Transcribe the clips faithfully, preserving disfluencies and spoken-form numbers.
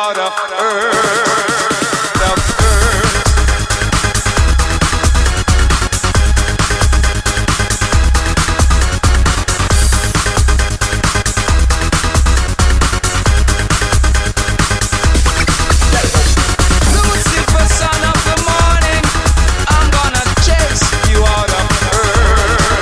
out of earth, of earth. Lucifer, son of the morning, I'm gonna chase you out of earth.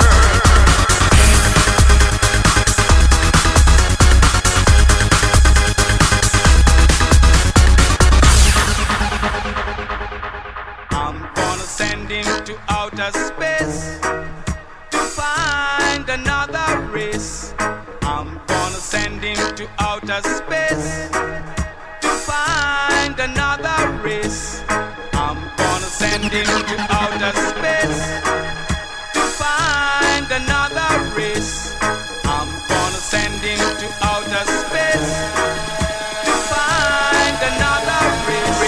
I'm gonna send him to outer space to find another race. I'm gonna send him to outer space to find another race. I'm gonna send him to outer space to find another race. I'm gonna send him to outer space to find another race.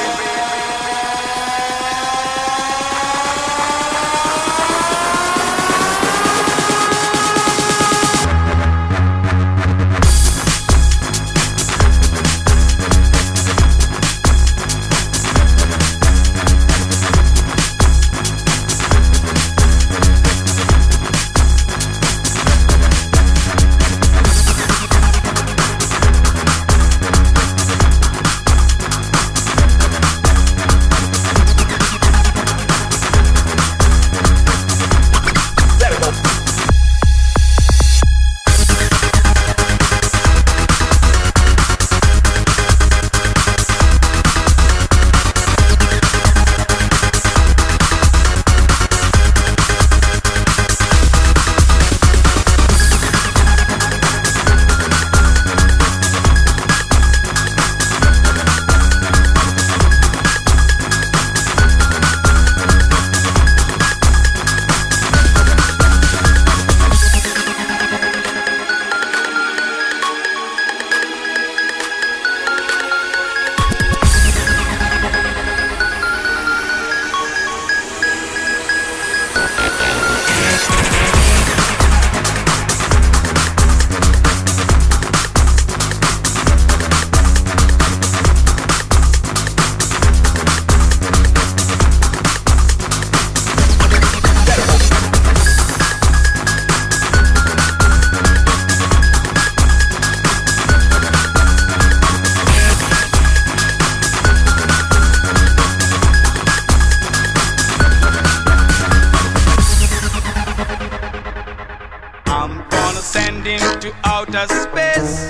I'm gonna send him to outer space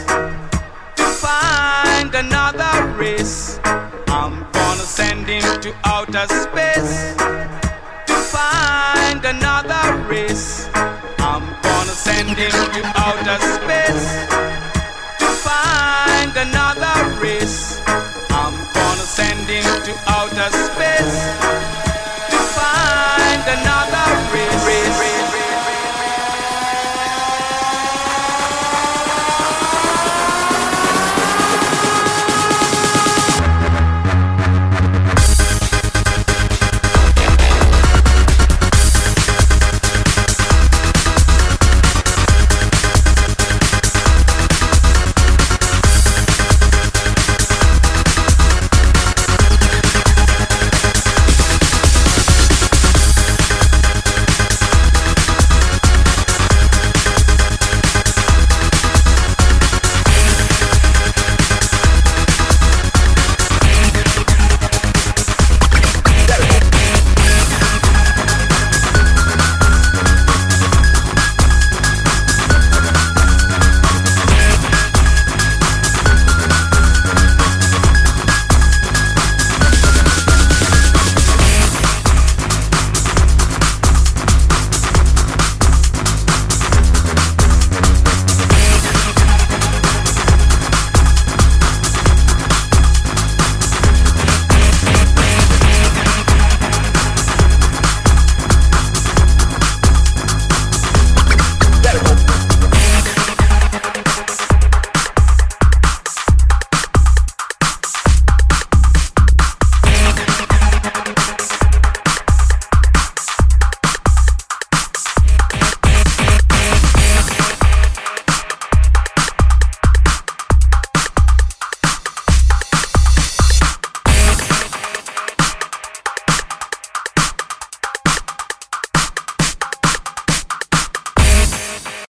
to find another race. I'm gonna send him to outer space to find another race. I'm gonna send him to outer space to find another race. I'm gonna send him to outer space.